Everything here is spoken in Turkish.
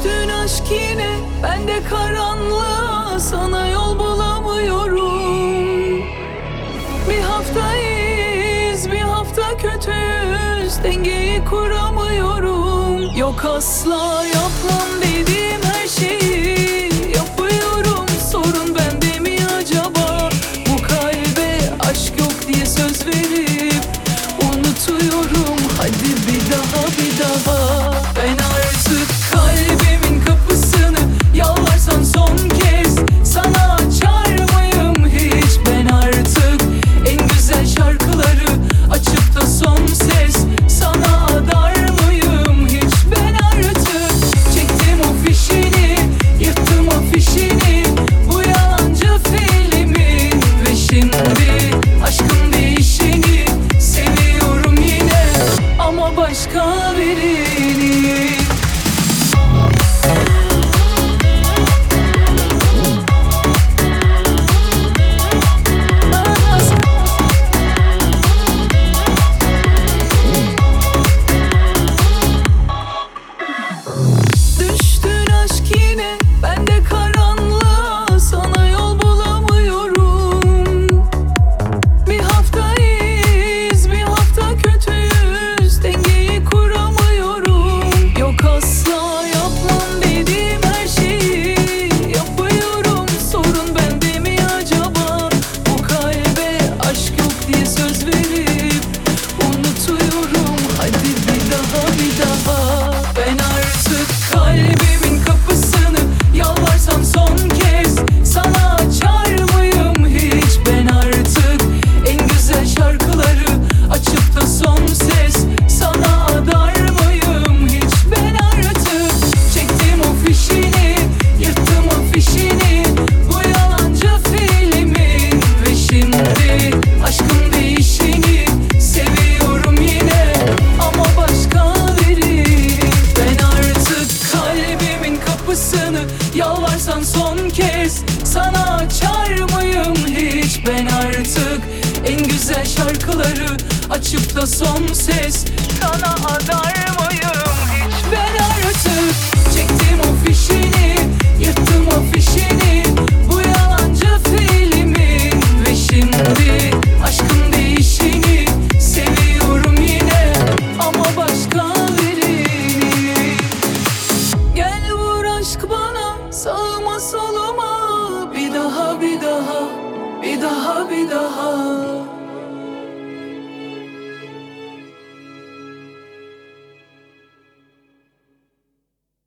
Düştün aşk yine, ben de karanlığa, sana yol bulamıyorum. Bir hafta iyiyiz, bir hafta kötüyüz, dengeyi kuramıyorum. Yok, asla yapmam dediğim her şeyi yapıyorum. Sorun bende mi acaba? Bu kalbe aşk yok diye söz verip unutuyorum. Hadi bir daha, bir daha. Ben artık kalbimin kapısını yalvarsan son kez sana açar mıyım hiç? Ben artık en güzel şarkıları açıp da son ses sana adar mıyım hiç? Ben artık çektim o fişini, yırttım afişini, bu yalancı filmin. Ve şimdi aşkın değişeni seviyorum yine, ama başka birini. Düştün aşk yine, ben de karanlığa, sana yol bulamıyorum. Bir hafta iyiyiz, bir hafta kötüyüz, dengeyi kuramıyorum. Yok, asla yapmam dediğim her şeyi yapıyorum. Sorun bende mi acaba? Bu kalbe aşk yok diye söz verip unutuyorum. Hadi bir daha, bir daha. Ben artık kalbimin kapısını yalvarsam son kez sana açar mıyım hiç? Ben artık en güzel şarkıları açıp da son ses sana adar mıyım hiç? Ben artık çektim o fişini, yırttım afişini, bu yalancı filmin. Ve şimdi aşkın değişeni seviyorum yine, ama başka biri. Ben artık kalbimin kapısını yalvarsan son kez sana açar mıyım hiç? Ben artık en güzel şarkıları açıp da son ses sana adar mıyım hiç? Ben artık çektim o fişini, yırttım afişini, bu yalancı filmin. Ve şimdi aşkın değişeni seviyorum yine, ama başka birini. Gel vur aşk bana, sağıma soluma, bir daha, bir daha, bir daha, bir daha.